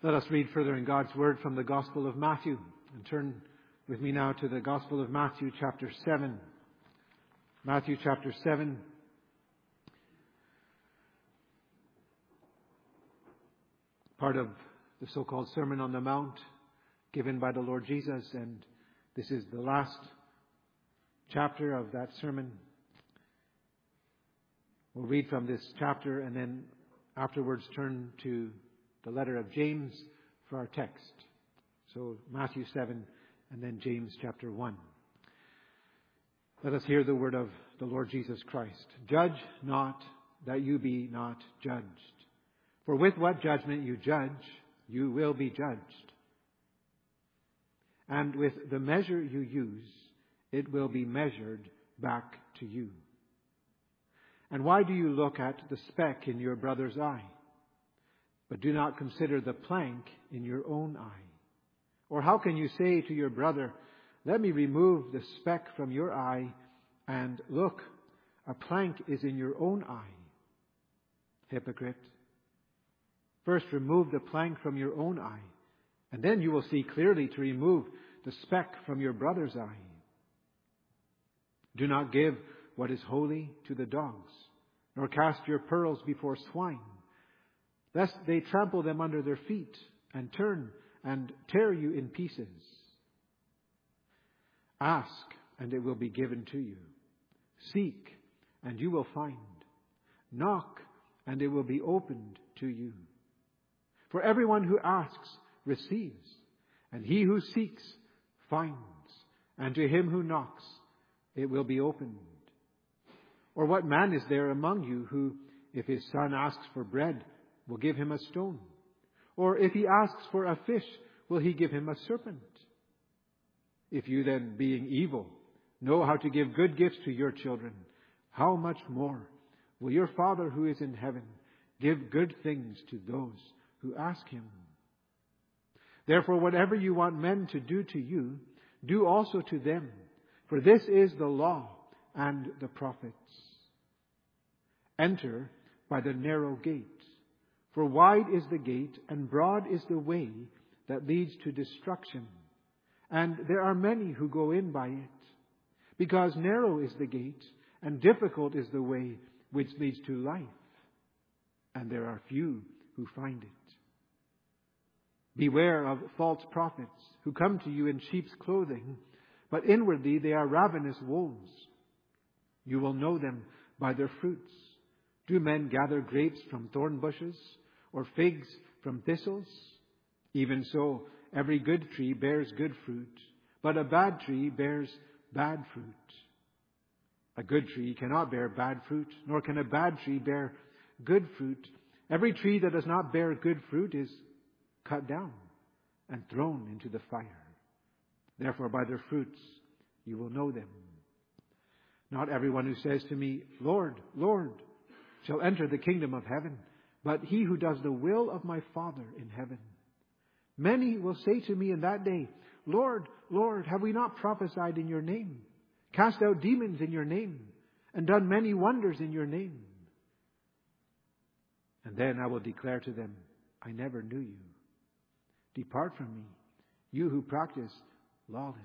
Let us read further in God's Word from the Gospel of Matthew. And turn with me now to the Gospel of Matthew, chapter 7. Matthew, chapter 7. Part of the so-called Sermon on the Mount given by the Lord Jesus. And this is the last chapter of that sermon. We'll read from this chapter and then afterwards turn to the letter of James for our text. So Matthew 7 and then James chapter 1. Let us hear the word of the Lord Jesus Christ. Judge not, that you be not judged. For with what judgment you judge, you will be judged. And with the measure you use, it will be measured back to you. And why do you look at the speck in your brother's eye, but do not consider the plank in your own eye? Or how can you say to your brother, let me remove the speck from your eye, and look, a plank is in your own eye? Hypocrite. First remove the plank from your own eye, and then you will see clearly to remove the speck from your brother's eye. Do not give what is holy to the dogs, nor cast your pearls before swine, lest they trample them under their feet and turn and tear you in pieces. Ask, and it will be given to you. Seek, and you will find. Knock, and it will be opened to you. For everyone who asks receives, and he who seeks finds, and to him who knocks it will be opened. Or what man is there among you who, if his son asks for bread, will give him a stone? Or if he asks for a fish, will he give him a serpent? If you then, being evil, know how to give good gifts to your children, how much more will your Father who is in heaven give good things to those who ask Him? Therefore, whatever you want men to do to you, do also to them, for this is the law and the prophets. Enter by the narrow gate, for wide is the gate and broad is the way that leads to destruction, and there are many who go in by it. Because narrow is the gate and difficult is the way which leads to life, and there are few who find it. Beware of false prophets who come to you in sheep's clothing, but inwardly they are ravenous wolves. You will know them by their fruits. Do men gather grapes from thorn bushes, or figs from thistles? Even so, every good tree bears good fruit, but a bad tree bears bad fruit. A good tree cannot bear bad fruit, nor can a bad tree bear good fruit. Every tree that does not bear good fruit is cut down and thrown into the fire. Therefore, by their fruits you will know them. Not everyone who says to me, Lord, Lord, shall enter the kingdom of heaven, but he who does the will of my Father in heaven. Many will say to me in that day, Lord, Lord, have we not prophesied in your name, cast out demons in your name, and done many wonders in your name? And then I will declare to them, I never knew you. Depart from me, you who practice lawlessness.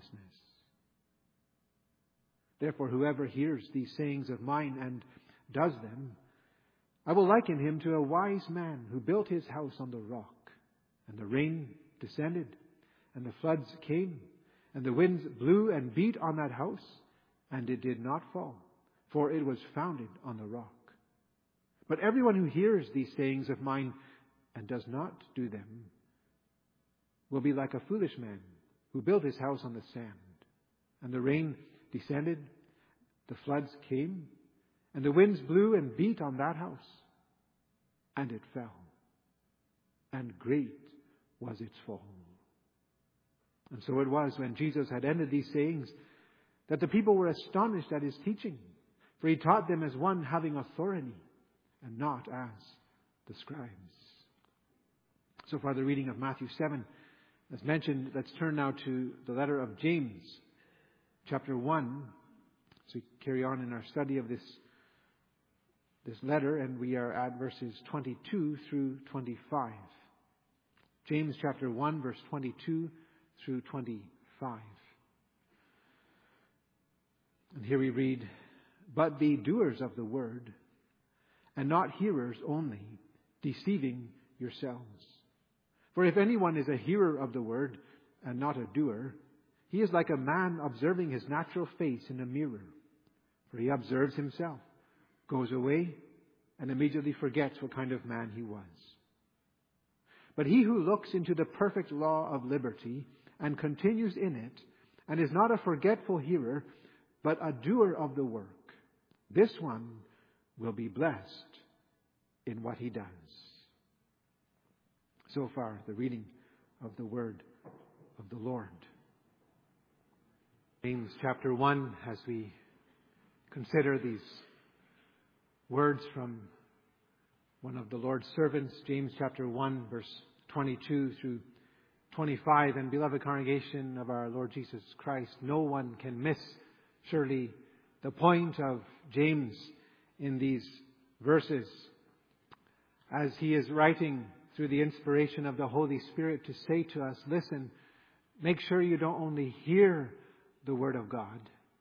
Therefore, whoever hears these sayings of mine and does them, I will liken him to a wise man who built his house on the rock. And the rain descended, and the floods came, and the winds blew and beat on that house, and it did not fall, for it was founded on the rock. But everyone who hears these sayings of mine and does not do them will be like a foolish man who built his house on the sand. And the rain descended, the floods came, and the winds blew and beat on that house, and it fell. And great was its fall. And so it was, when Jesus had ended these sayings, that the people were astonished at his teaching, for he taught them as one having authority, and not as the scribes. So far, the reading of Matthew 7. As mentioned, let's turn now to the letter of James, chapter 1. So we carry on in our study of this letter, and we are at verses 22 through 25. James chapter 1, verse 22 through 25. And here we read, "But be doers of the word, and not hearers only, deceiving yourselves. For if anyone is a hearer of the word, and not a doer, he is like a man observing his natural face in a mirror. For he observes himself, goes away, and immediately forgets what kind of man he was. But he who looks into the perfect law of liberty, and continues in it, and is not a forgetful hearer, but a doer of the work, this one will be blessed in what he does." So far, the reading of the word of the Lord. James chapter 1, as we consider these words from one of the Lord's servants, James chapter 1, verse 22 through 25. And beloved congregation of our Lord Jesus Christ, no one can miss, surely, the point of James in these verses, as he is writing through the inspiration of the Holy Spirit to say to us, listen, make sure you don't only hear the Word of God.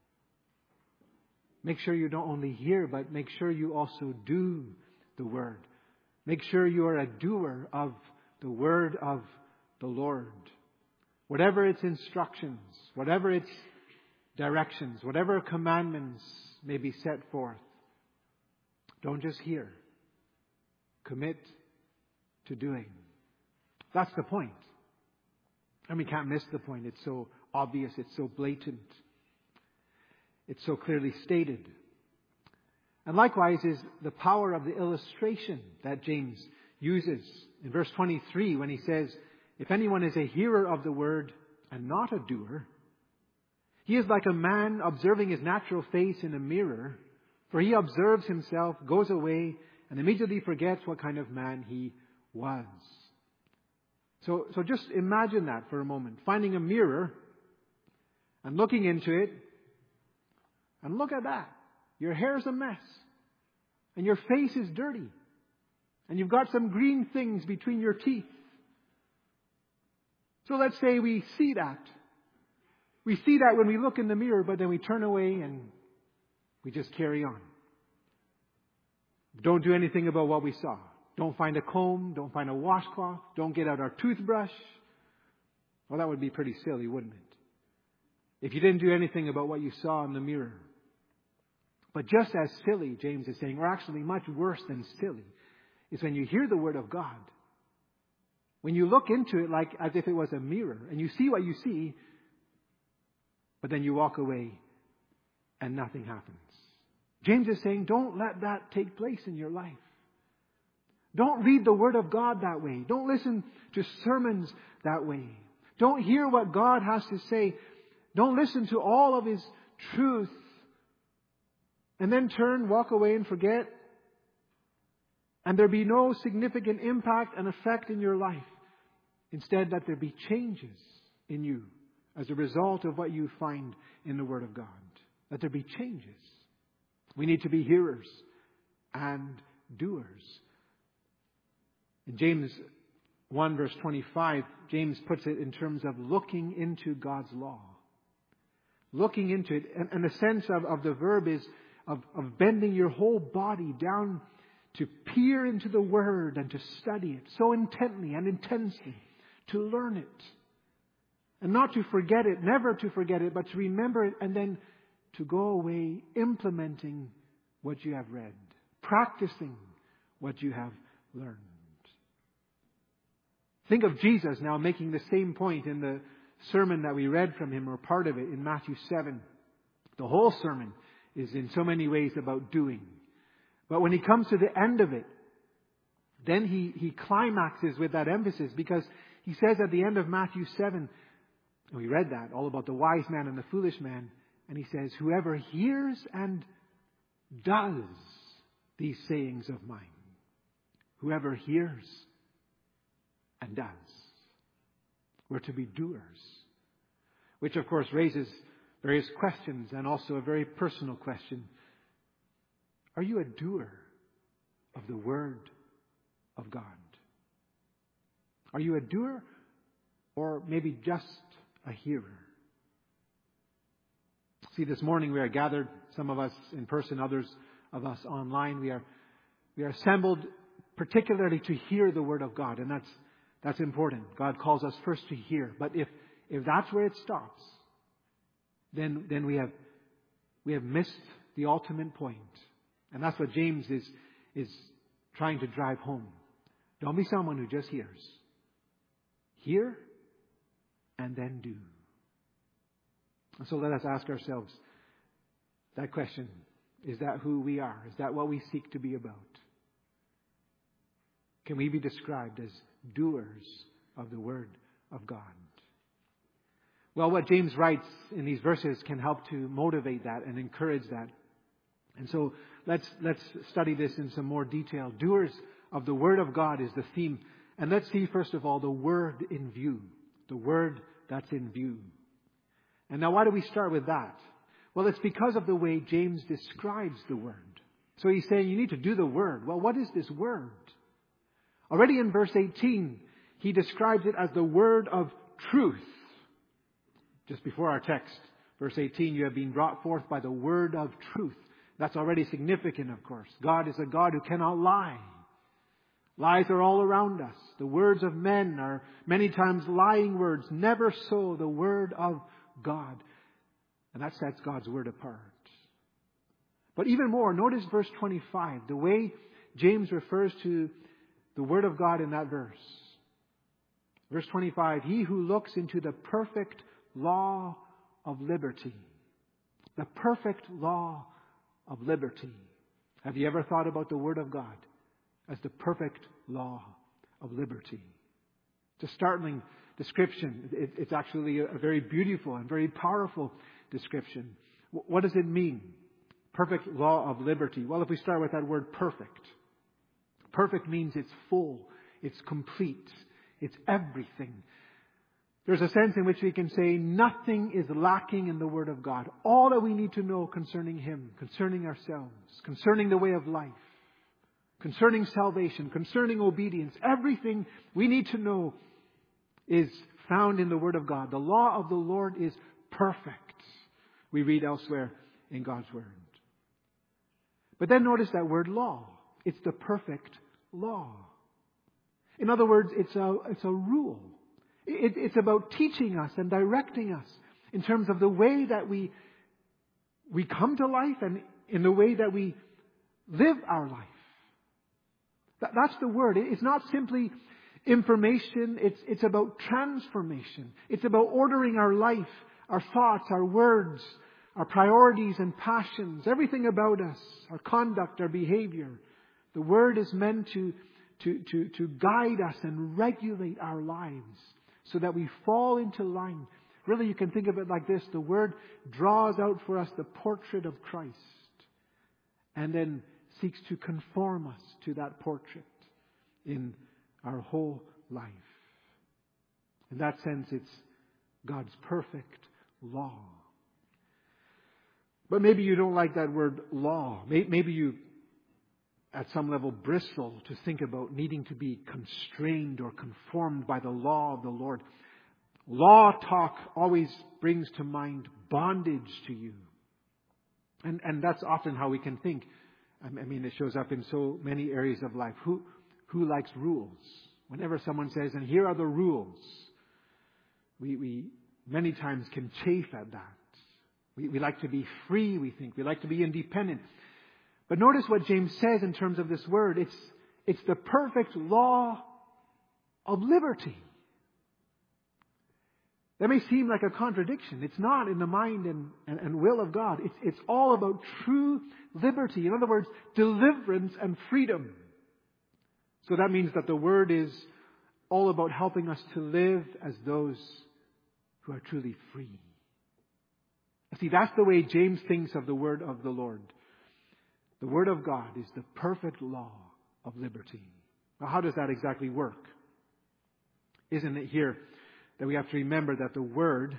Make sure you don't only hear, but make sure you also do the Word. Make sure you are a doer of the Word of the Lord. Whatever its instructions, whatever its directions, whatever commandments may be set forth, don't just hear. Commit to doing. That's the point. And we can't miss the point. It's so obvious. It's so blatant. It's so clearly stated. And likewise is the power of the illustration that James uses in verse 23 when he says, "If anyone is a hearer of the word and not a doer, he is like a man observing his natural face in a mirror, for he observes himself, goes away, and immediately forgets what kind of man he was." So just imagine that for a moment. Finding a mirror and looking into it, and look at that. Your hair's a mess. And your face is dirty. And you've got some green things between your teeth. So let's say we see that. We see that when we look in the mirror, but then we turn away and we just carry on. Don't do anything about what we saw. Don't find a comb. Don't find a washcloth. Don't get out our toothbrush. Well, that would be pretty silly, wouldn't it? If you didn't do anything about what you saw in the mirror. But just as silly, James is saying, or actually much worse than silly, is when you hear the Word of God. When you look into it like as if it was a mirror, and you see what you see, but then you walk away and nothing happens. James is saying, don't let that take place in your life. Don't read the Word of God that way. Don't listen to sermons that way. Don't hear what God has to say. Don't listen to all of His truth. And then turn, walk away and forget. And there be no significant impact and effect in your life. Instead, let there be changes in you as a result of what you find in the Word of God. Let there be changes. We need to be hearers and doers. In James 1 verse 25, James puts it in terms of looking into God's law. Looking into it. And the sense of the verb is of bending your whole body down to peer into the Word and to study it so intently and intensely, to learn it. And not to forget it, never to forget it, but to remember it and then to go away implementing what you have read, practicing what you have learned. Think of Jesus now making the same point in the sermon that we read from Him, or part of it, in Matthew 7. The whole sermon is in so many ways about doing. But when He comes to the end of it, then He climaxes with that emphasis, because He says at the end of Matthew 7, and we read that, all about the wise man and the foolish man, and He says, "Whoever hears and does these sayings of mine." Whoever hears and does. We're to be doers. Which of course raises various questions, and also a very personal question. Are you a doer of the Word of God? Are you a doer or maybe just a hearer? See, this morning we are gathered, some of us in person, others of us online. We are assembled particularly to hear the Word of God, and that's important. God calls us first to hear. But if that's where it stops, then we have missed the ultimate point. And that's what James is trying to drive home. Don't be someone who just hears. Hear and then do. And so let us ask ourselves that question. Is that who we are? Is that what we seek to be about? Can we be described as doers of the Word of God? Well, what James writes in these verses can help to motivate that and encourage that. And so let's study this in some more detail. Doers of the Word of God is the theme. And let's see, first of all, the Word in view. The Word that's in view. And now why do we start with that? Well, it's because of the way James describes the Word. So he's saying you need to do the Word. Well, what is this Word? Already in verse 18, he describes it as the Word of truth. Just before our text, verse 18, you have been brought forth by the Word of truth. That's already significant, of course. God is a God who cannot lie. Lies are all around us. The words of men are many times lying words. Never so the Word of God. And that sets God's Word apart. But even more, notice verse 25. The way James refers to the Word of God in that verse. Verse 25. He who looks into the perfect law of liberty. The perfect law of liberty. Have you ever thought about the Word of God as the perfect law of liberty? It's a startling description. It's actually a very beautiful and very powerful description. What does it mean? Perfect law of liberty. Well, if we start with that word perfect. Perfect means it's full, it's complete, it's everything. There's a sense in which we can say nothing is lacking in the Word of God. All that we need to know concerning Him, concerning ourselves, concerning the way of life, concerning salvation, concerning obedience, everything we need to know is found in the Word of God. The law of the Lord is perfect. We read elsewhere in God's Word. But then notice that word law. It's the perfect law. In other words, it's a rule. It's about teaching us and directing us in terms of the way that we come to life and in the way that we live our life. That's the word. It's not simply information. It's about transformation. It's about ordering our life, our thoughts, our words, our priorities and passions, everything about us, our conduct, our behavior. The Word is meant to guide us and regulate our lives so that we fall into line. Really, you can think of it like this. The Word draws out for us the portrait of Christ and then seeks to conform us to that portrait in our whole life. In that sense, it's God's perfect law. But maybe you don't like that word law. Maybe you, at some level, bristle to think about needing to be constrained or conformed by the law of the Lord. Law talk always brings to mind bondage to you. And that's often how we can think. I mean, it shows up in so many areas of life. Who likes rules? Whenever someone says, and here are the rules, we many times can chafe at that. We like to be free, we think. We like to be independent. But notice what James says in terms of this word. It's the perfect law of liberty. That may seem like a contradiction. It's not in the mind and will of God. It's all about true liberty. In other words, deliverance and freedom. So that means that the Word is all about helping us to live as those who are truly free. See, that's the way James thinks of the Word of the Lord. The Word of God is the perfect law of liberty. Now, how does that exactly work? Isn't it here that we have to remember that the Word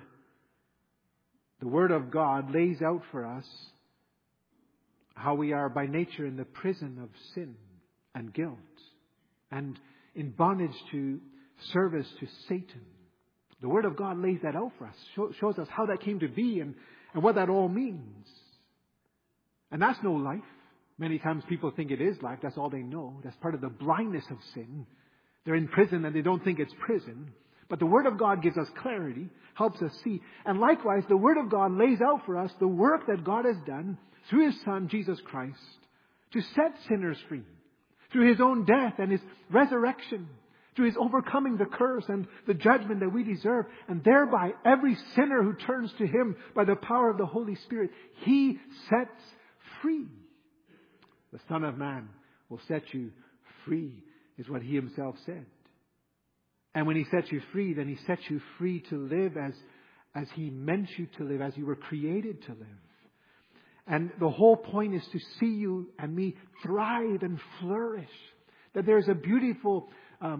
of God lays out for us how we are by nature in the prison of sin and guilt and in bondage to service to Satan. The Word of God lays that out for us, shows us how that came to be and what that all means. And that's no life. Many times people think it is life. That's all they know. That's part of the blindness of sin. They're in prison and they don't think it's prison. But the Word of God gives us clarity, helps us see. And likewise, the Word of God lays out for us the work that God has done through His Son, Jesus Christ, to set sinners free. Through His own death and His resurrection. Through His overcoming the curse and the judgment that we deserve. And thereby, every sinner who turns to Him by the power of the Holy Spirit, He sets free. The Son of Man will set you free, is what He Himself said. And when He sets you free, then He sets you free to live as He meant you to live, as you were created to live. And the whole point is to see you and me thrive and flourish. That there's a beautiful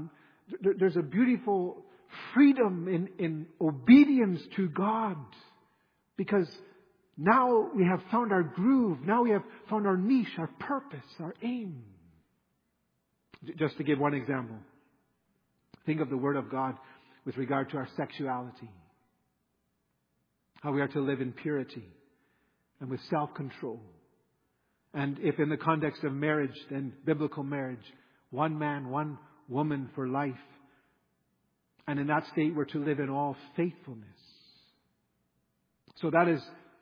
freedom in obedience to God. Because now we have found our groove. Now we have found our niche, our purpose, our aim. Just to give one example. Think of the Word of God with regard to our sexuality. How we are to live in purity and with self-control. And if in the context of marriage, then biblical marriage, one man, one woman for life. And in that state we're to live in all faithfulness. So that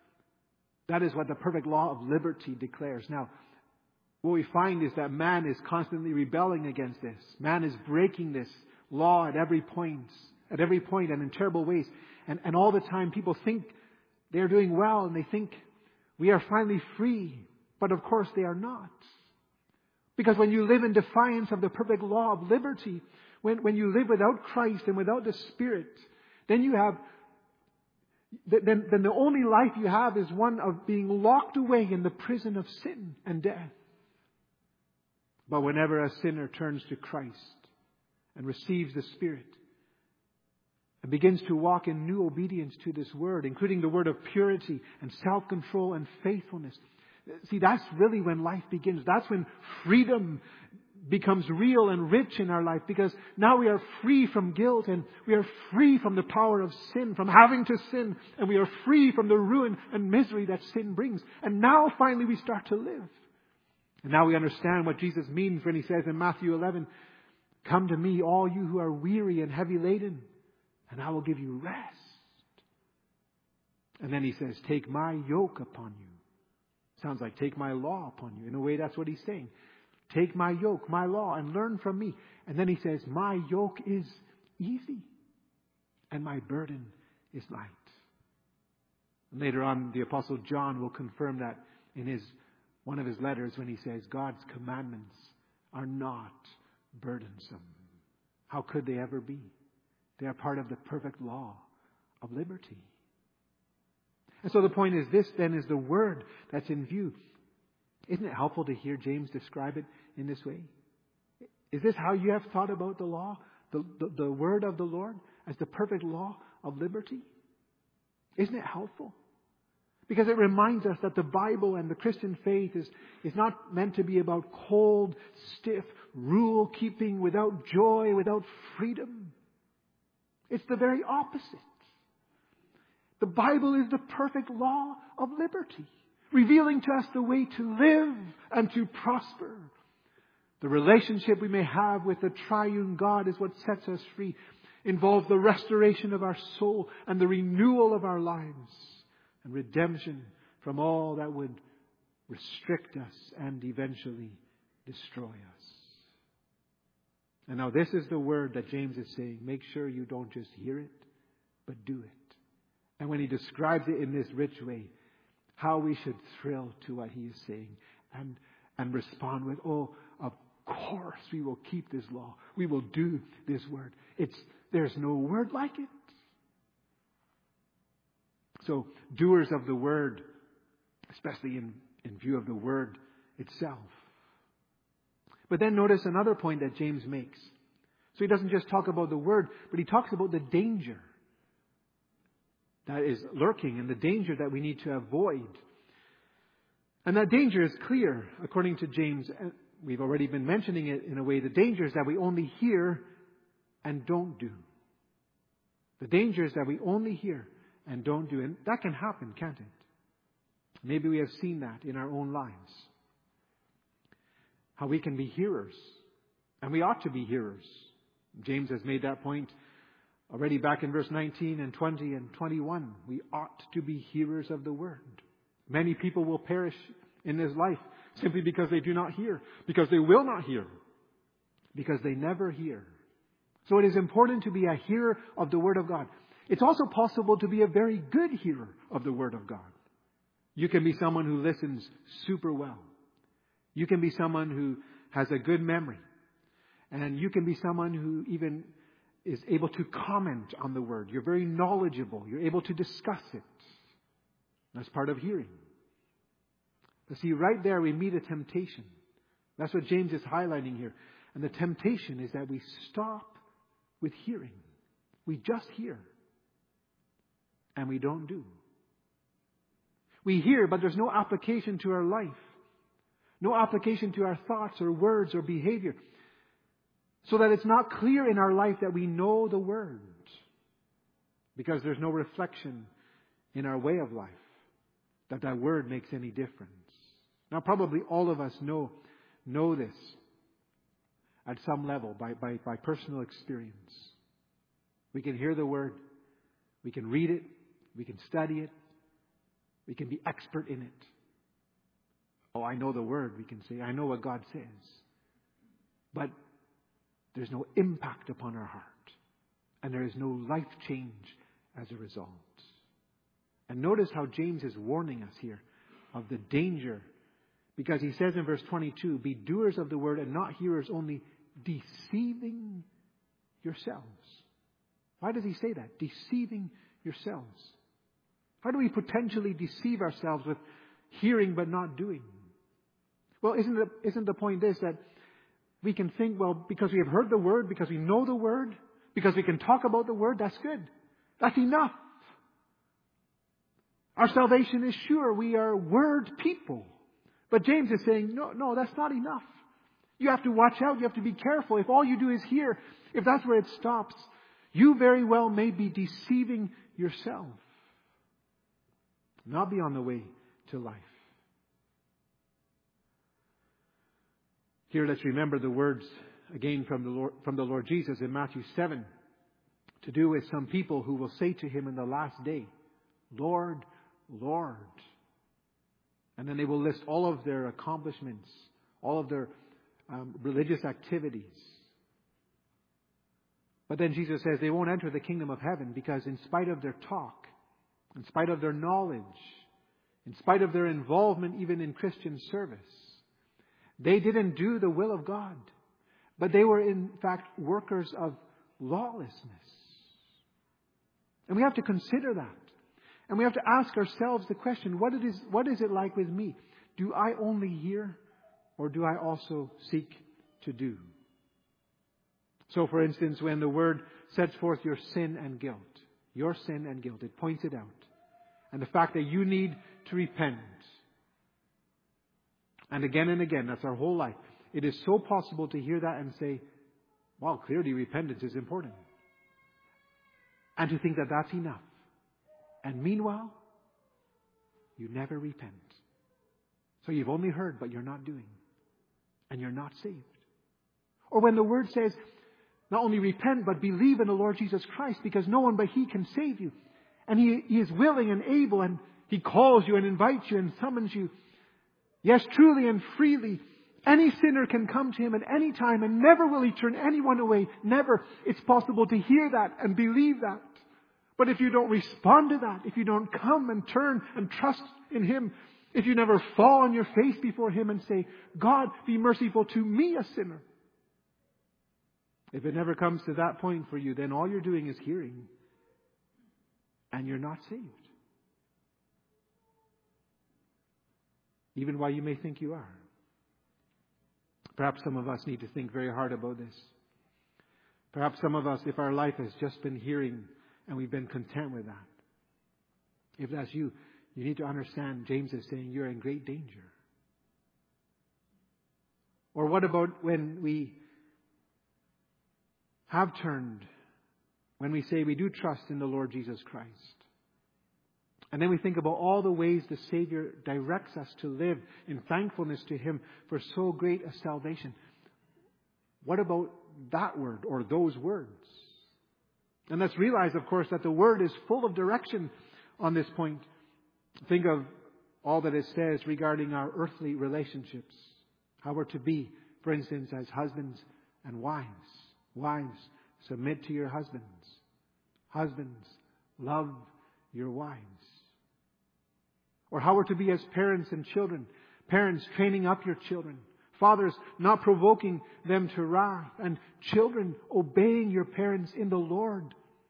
is what the perfect law of liberty declares. Now, what we find is that man is constantly rebelling against this. Man is breaking this law at every point and in terrible ways. And all the time people think they're doing well and they think we are finally free. But of course they are not. Because when you live in defiance of the perfect law of liberty, when you live without Christ and without the Spirit, then you have then the only life you have is one of being locked away in the prison of sin and death. But whenever a sinner turns to Christ and receives the Spirit and begins to walk in new obedience to this Word, including the word of purity and self-control and faithfulness, see, that's really when life begins. That's when freedom becomes real and rich in our life, because now we are free from guilt and we are free from the power of sin, from having to sin, and we are free from the ruin and misery that sin brings. And now finally we start to live. And now we understand what Jesus means when He says in Matthew 11, "Come to me, all you who are weary and heavy laden, and I will give you rest." And then He says, "Take my yoke upon you." Sounds like take my law upon you. In a way, that's what He's saying. Take my yoke, my law, and learn from me. And then He says, my yoke is easy and my burden is light. And later on, the Apostle John will confirm that in one of his letters when he says, God's commandments are not burdensome. How could they ever be? They are part of the perfect law of liberty. And so the point is this then is the Word that's in view. Isn't it helpful to hear James describe it in this way? Is this how you have thought about the law, the Word of the Lord as the perfect law of liberty? Isn't it helpful? Because it reminds us that the Bible and the Christian faith is not meant to be about cold, stiff, rule-keeping, without joy, without freedom. It's the very opposite. The Bible is the perfect law of liberty, revealing to us the way to live and to prosper. The relationship we may have with the triune God is what sets us free. Involves the restoration of our soul and the renewal of our lives and redemption from all that would restrict us and eventually destroy us. And now this is the word that James is saying. Make sure you don't just hear it, but do it. And when he describes it in this rich way, how we should thrill to what he is saying and respond with, oh, of course we will keep this law. We will do this word. There's no word like it. So, doers of the word, especially in view of the word itself. But then notice another point that James makes. So he doesn't just talk about the word, but he talks about the danger that is lurking and the danger that we need to avoid. And that danger is clear, according to James. We've already been mentioning it in a way. The danger is that we only hear and don't do. The danger is that we only hear and don't do. And that can happen, can't it? Maybe we have seen that in our own lives. How we can be hearers. And we ought to be hearers. James has made that point already back in verse 19 and 20 and 21. We ought to be hearers of the word. Many people will perish in this life simply because they do not hear. Because they will not hear. Because they never hear. So it is important to be a hearer of the word of God. It's also possible to be a very good hearer of the word of God. You can be someone who listens super well. You can be someone who has a good memory. And you can be someone who even is able to comment on the word. You're very knowledgeable. You're able to discuss it. That's part of hearing. But see, right there we meet a temptation. That's what James is highlighting here. And the temptation is that we stop with hearing. We just hear. And we don't do. We hear, but there's no application to our life. No application to our thoughts or words or behavior. So that it's not clear in our life that we know the word. Because there's no reflection in our way of life that word makes any difference. Now probably all of us know this at some level by personal experience. We can hear the word. We can read it. We can study it. We can be expert in it. Oh, I know the word, we can say. I know what God says. But there's no impact upon our heart. And there is no life change as a result. And notice how James is warning us here of the danger. Because he says in verse 22, be doers of the word and not hearers only, deceiving yourselves. Why does he say that? Deceiving yourselves. How do we potentially deceive ourselves with hearing but not doing? Well, isn't the point this, that we can think, well, because we have heard the word, because we know the word, because we can talk about the word, that's good. That's enough. Our salvation is sure. We are word people. But James is saying, no, that's not enough. You have to watch out. You have to be careful. If all you do is hear, if that's where it stops, you very well may be deceiving yourself. Not be on the way to life. Here, let's remember the words again from the Lord Jesus in Matthew 7, to do with some people who will say to him in the last day, Lord, Lord. And then they will list all of their accomplishments, all of their religious activities. But then Jesus says they won't enter the kingdom of heaven because in spite of their talk, in spite of their knowledge, in spite of their involvement even in Christian service, they didn't do the will of God. But they were in fact workers of lawlessness. And we have to consider that. And we have to ask ourselves the question, what is it like with me? Do I only hear or do I also seek to do? So for instance, when the word sets forth your sin and guilt, it points it out. And the fact that you need to repent. And again, that's our whole life. It is so possible to hear that and say, well, clearly repentance is important. And to think that that's enough. And meanwhile, you never repent. So you've only heard, but you're not doing. And you're not saved. Or when the word says, not only repent, but believe in the Lord Jesus Christ, because no one but He can save you. And He is willing and able, and He calls you and invites you and summons you. Yes, truly and freely. Any sinner can come to Him at any time, and never will He turn anyone away. Never. It's possible to hear that and believe that. But if you don't respond to that, if you don't come and turn and trust in Him, if you never fall on your face before Him and say, God, be merciful to me, a sinner. If it never comes to that point for you, then all you're doing is hearing. And you're not saved. Even while you may think you are. Perhaps some of us need to think very hard about this. Perhaps some of us, if our life has just been hearing and we've been content with that. If that's you, you need to understand James is saying you're in great danger. Or what about when we have turned when we say we do trust in the Lord Jesus Christ. And then we think about all the ways the Savior directs us to live in thankfulness to Him for so great a salvation. What about that word or those words? And let's realize, of course, that the Word is full of direction on this point. Think of all that it says regarding our earthly relationships. How we're to be, for instance, as husbands and wives. Wives, submit to your husbands. Husbands, love your wives. Or how we're to be as parents and children. Parents, training up your children. Fathers, not provoking them to wrath. And children, obeying your parents in the Lord.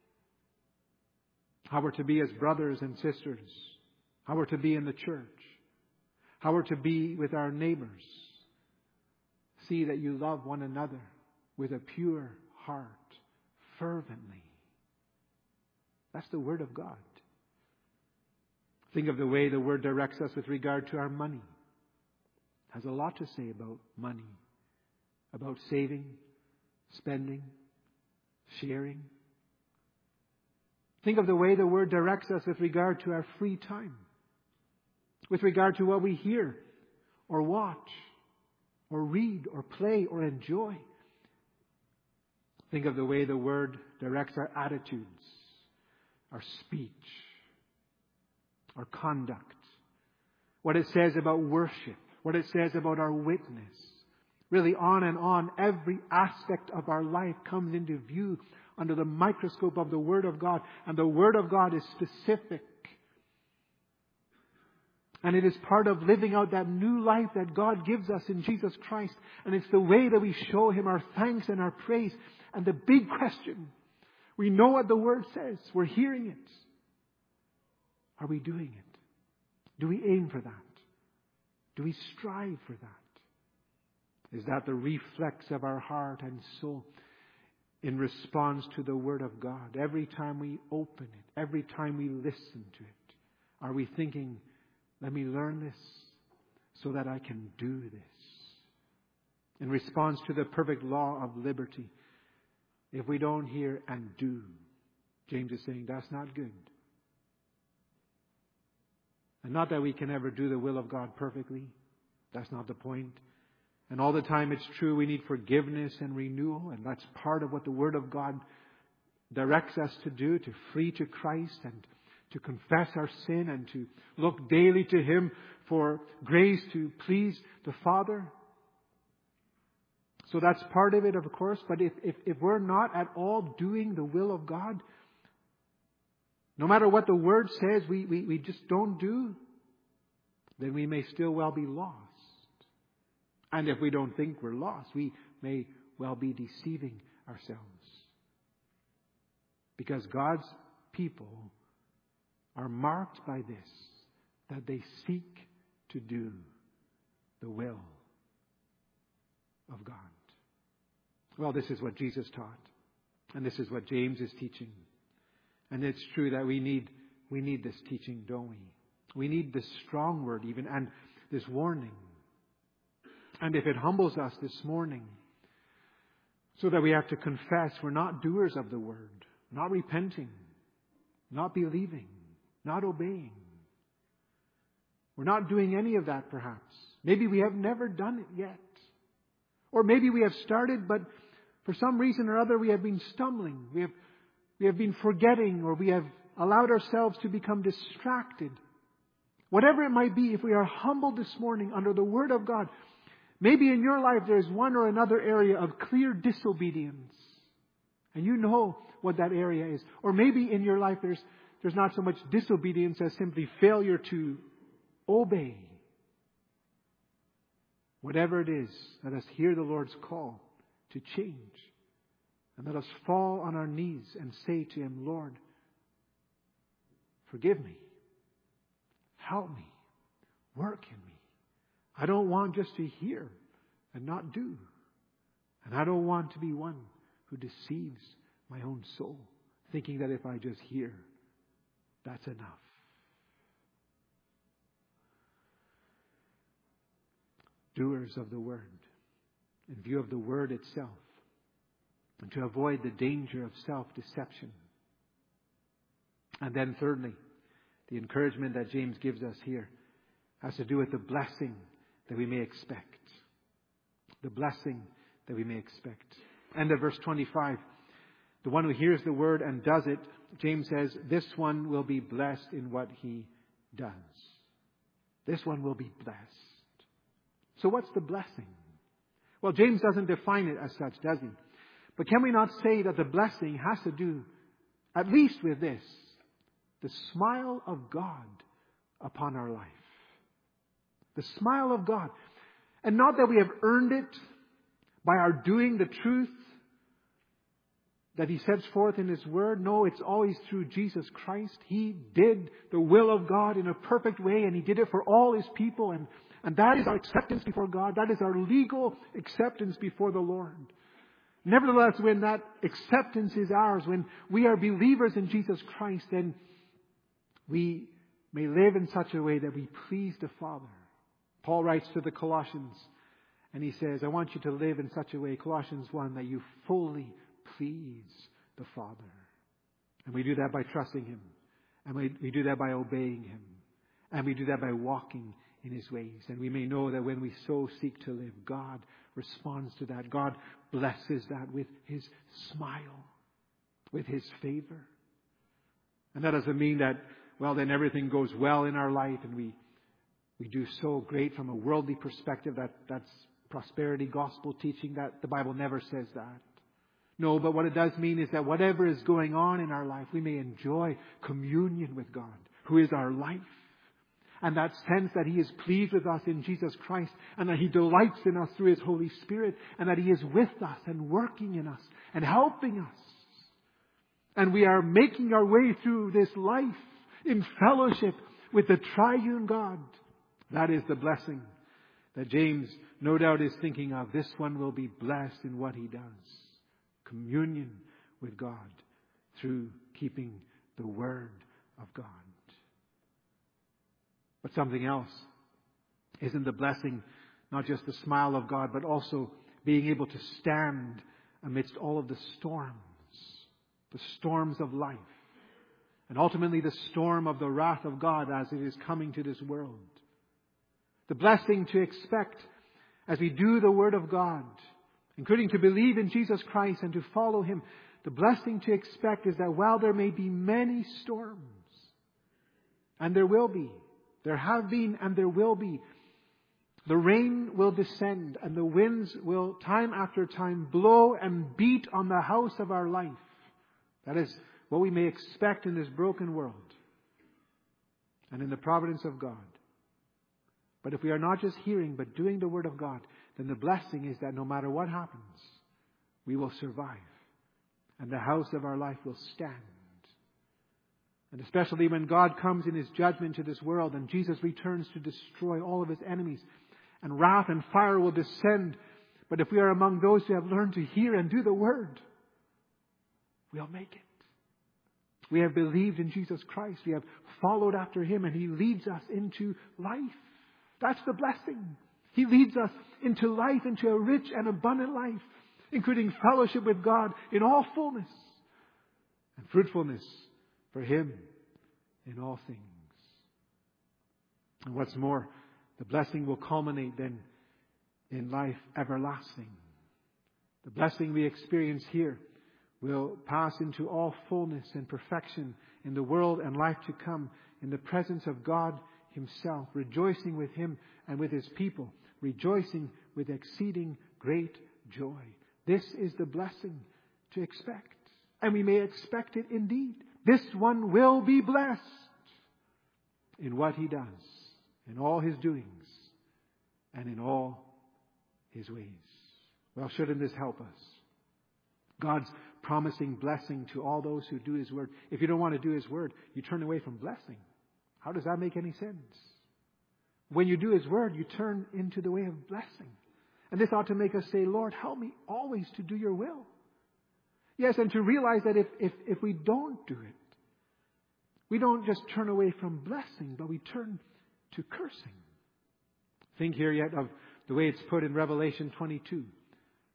How we're to be as brothers and sisters. How we're to be in the church. How we're to be with our neighbors. See that you love one another with a pure heart, fervently. That's the Word of God. Think of the way the Word directs us with regard to our money. It has a lot to say about money, about saving, spending, sharing. Think of the way the Word directs us with regard to our free time, with regard to what we hear or watch or read or play or enjoy. Think of the way the Word directs our attitudes, our speech, our conduct, what it says about worship, what it says about our witness. Really on and on, every aspect of our life comes into view under the microscope of the Word of God. And the Word of God is specific. And it is part of living out that new life that God gives us in Jesus Christ. And it's the way that we show Him our thanks and our praise. And the big question, we know what the Word says. We're hearing it. Are we doing it? Do we aim for that? Do we strive for that? Is that the reflex of our heart and soul in response to the Word of God? Every time we open it, every time we listen to it, are we thinking, let me learn this so that I can do this? In response to the perfect law of liberty, if we don't hear and do, James is saying that's not good. And not that we can ever do the will of God perfectly. That's not the point. And all the time it's true we need forgiveness and renewal. And that's part of what the Word of God directs us to do, to flee to Christ and to confess our sin and to look daily to Him for grace to please the Father. So that's part of it, of course. But if we're not at all doing the will of God, no matter what the Word says, we just don't do, then we may still well be lost. And if we don't think we're lost, we may well be deceiving ourselves. Because God's people are marked by this, that they seek to do the will of God. Well, this is what Jesus taught. And this is what James is teaching. And it's true that we need this teaching, don't we? We need this strong word even, and this warning. And if it humbles us this morning, so that we have to confess we're not doers of the word, not repenting, not believing, not obeying. We're not doing any of that perhaps. Maybe we have never done it yet. Or maybe we have started, but for some reason or other we have been stumbling. We have been forgetting, or we have allowed ourselves to become distracted. Whatever it might be, if we are humbled this morning under the Word of God, maybe in your life there is one or another area of clear disobedience. And you know what that area is. Or maybe in your life there's not so much disobedience as simply failure to obey. Whatever it is, let us hear the Lord's call to change. And let us fall on our knees and say to Him, Lord, forgive me. Help me. Work in me. I don't want just to hear and not do. And I don't want to be one who deceives my own soul, thinking that if I just hear, that's enough. Doers of the Word, in view of the Word itself. and to avoid the danger of self-deception. And then thirdly, the encouragement that James gives us here has to do with the blessing that we may expect. The blessing that we may expect. End of verse 25. The one who hears the word and does it, James says, this one will be blessed in what he does. This one will be blessed. So what's the blessing? Well, James doesn't define it as such, does he? But can we not say that the blessing has to do, at least with this, the smile of God upon our life? The smile of God. And not that we have earned it by our doing the truth that He sets forth in His Word. No, it's always through Jesus Christ. He did the will of God in a perfect way, and He did it for all His people. And that is our acceptance before God. That is our legal acceptance before the Lord. Nevertheless, when that acceptance is ours, when we are believers in Jesus Christ, then we may live in such a way that we please the Father. Paul writes to the Colossians, and he says, I want you to live in such a way, Colossians 1, that you fully please the Father. And we do that by trusting Him. And we do that by obeying Him. And we do that by walking in His ways. And we may know that when we so seek to live, God responds to that. God blesses that with His smile, with His favor. And that doesn't mean that, well, then everything goes well in our life and we do so great from a worldly perspective. That's prosperity gospel teaching. That the Bible never says that. No, but what it does mean is that whatever is going on in our life, we may enjoy communion with God, who is our life. And that sense that He is pleased with us in Jesus Christ, and that He delights in us through His Holy Spirit, and that He is with us and working in us and helping us. And we are making our way through this life in fellowship with the triune God. That is the blessing that James no doubt is thinking of. This one will be blessed in what he does. Communion with God through keeping the Word of God. But something else. Isn't the blessing not just the smile of God, but also being able to stand amidst all of the storms of life, and ultimately the storm of the wrath of God as it is coming to this world. The blessing to expect as we do the Word of God, including to believe in Jesus Christ and to follow Him. The blessing to expect is that while there may be many storms, and there will be, there have been and there will be, the rain will descend and the winds will time after time blow and beat on the house of our life. That is what we may expect in this broken world and in the providence of God. But if we are not just hearing but doing the Word of God, then the blessing is that no matter what happens, we will survive and the house of our life will stand. And especially when God comes in His judgment to this world and Jesus returns to destroy all of His enemies, and wrath and fire will descend. But if we are among those who have learned to hear and do the Word, we'll make it. We have believed in Jesus Christ. We have followed after Him, and He leads us into life. That's the blessing. He leads us into life, into a rich and abundant life, including fellowship with God in all fullness and fruitfulness for Him in all things. And what's more, the blessing will culminate then in life everlasting. The blessing we experience here will pass into all fullness and perfection in the world and life to come in the presence of God Himself, rejoicing with Him and with His people, rejoicing with exceeding great joy. This is the blessing to expect. And we may expect it indeed. This one will be blessed in what he does, in all his doings, and in all his ways. Well, shouldn't this help us? God's promising blessing to all those who do His Word. If you don't want to do His Word, you turn away from blessing. How does that make any sense? When you do His Word, you turn into the way of blessing. And this ought to make us say, Lord, help me always to do Your will. Yes, and to realize that if we don't do it, we don't just turn away from blessing, but we turn to cursing. Think here yet of the way it's put in Revelation 22,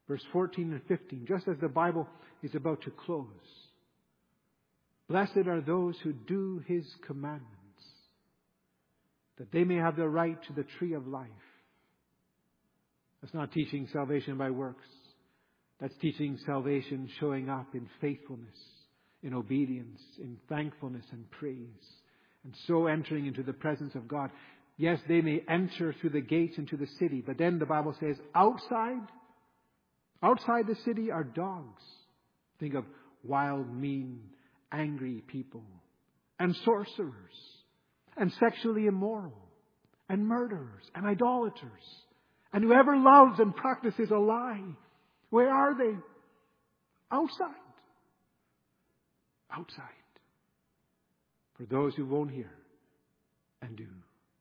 verse 14 and 15, just as the Bible is about to close. Blessed are those who do His commandments, that they may have the right to the tree of life. That's not teaching salvation by works. That's teaching salvation showing up in faithfulness, in obedience, in thankfulness and praise. And so entering into the presence of God. Yes, they may enter through the gates into the city, but then the Bible says outside the city are dogs. Think of wild, mean, angry people, and sorcerers, and sexually immoral, and murderers, and idolaters, and whoever loves and practices a lie. Where are they? Outside. Outside. For those who won't hear and do.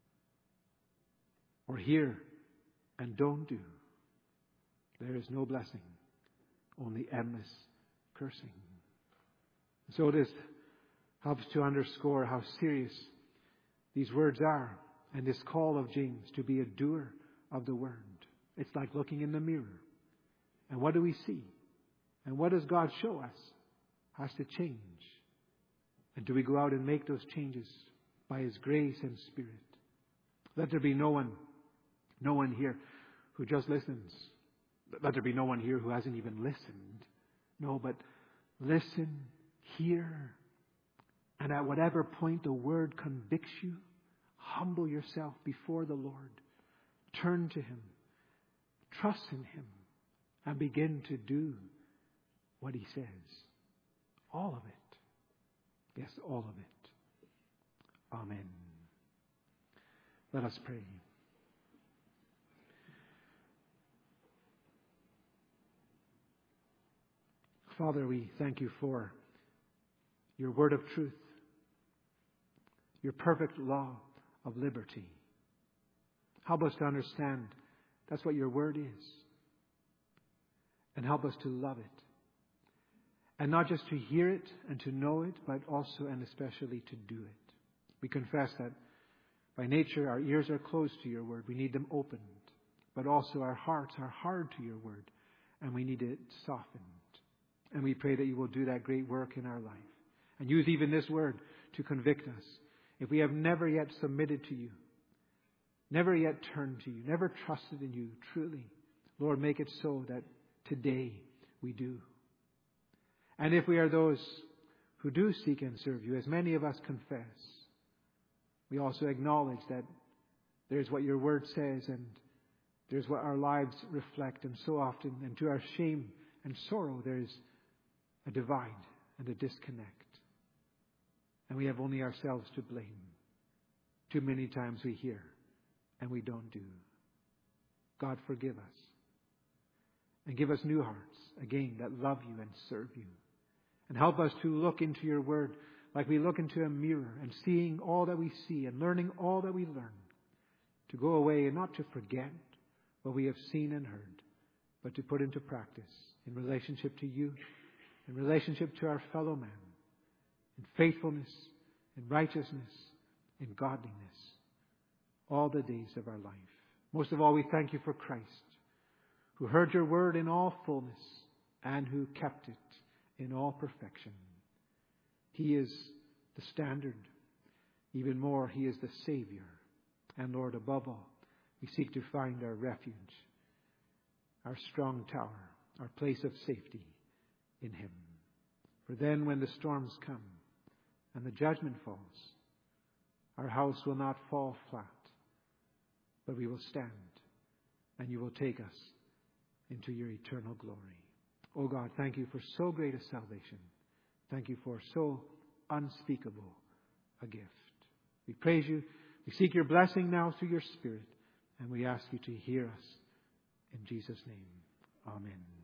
Or hear and don't do. There is no blessing, only endless cursing. So this helps to underscore how serious these words are, and this call of James to be a doer of the word. It's like looking in the mirror. And what do we see? And what does God show us? Has to change. And do we go out and make those changes by His grace and Spirit? Let there be no one here who just listens. Let there be no one here who hasn't even listened. No, but listen, hear, and at whatever point the word convicts you, humble yourself before the Lord. Turn to Him. Trust in Him. And begin to do what He says. All of it. Yes, all of it. Amen. Let us pray. Father, we thank You for Your word of truth, Your perfect law of liberty. Help us to understand that's what Your word is. And help us to love it. And not just to hear it and to know it, but also and especially to do it. We confess that by nature our ears are closed to Your word. We need them opened. But also our hearts are hard to Your word. And we need it softened. And we pray that You will do that great work in our life. And use even this word to convict us. If we have never yet submitted to You, never yet turned to You, never trusted in You truly, Lord, make it so that today we do. And if we are those who do seek and serve You, as many of us confess, we also acknowledge that there's what Your word says and there's what our lives reflect. And so often, and to our shame and sorrow, there's a divide and a disconnect. And we have only ourselves to blame. Too many times we hear and we don't do. God, forgive us. And give us new hearts, again, that love You and serve You. And help us to look into Your word like we look into a mirror and seeing all that we see and learning all that we learn. To go away and not to forget what we have seen and heard, but to put into practice in relationship to You, in relationship to our fellow man, in faithfulness, in righteousness, in godliness, all the days of our life. Most of all, we thank You for Christ, who heard Your word in all fullness and who kept it in all perfection. He is the standard. Even more, He is the Savior. And Lord, above all, we seek to find our refuge, our strong tower, our place of safety in Him. For then when the storms come and the judgment falls, our house will not fall flat, but we will stand, and You will take us into Your eternal glory. Oh God, thank You for so great a salvation. Thank You for so unspeakable a gift. We praise You. We seek Your blessing now through Your Spirit, and we ask You to hear us. In Jesus' name, amen.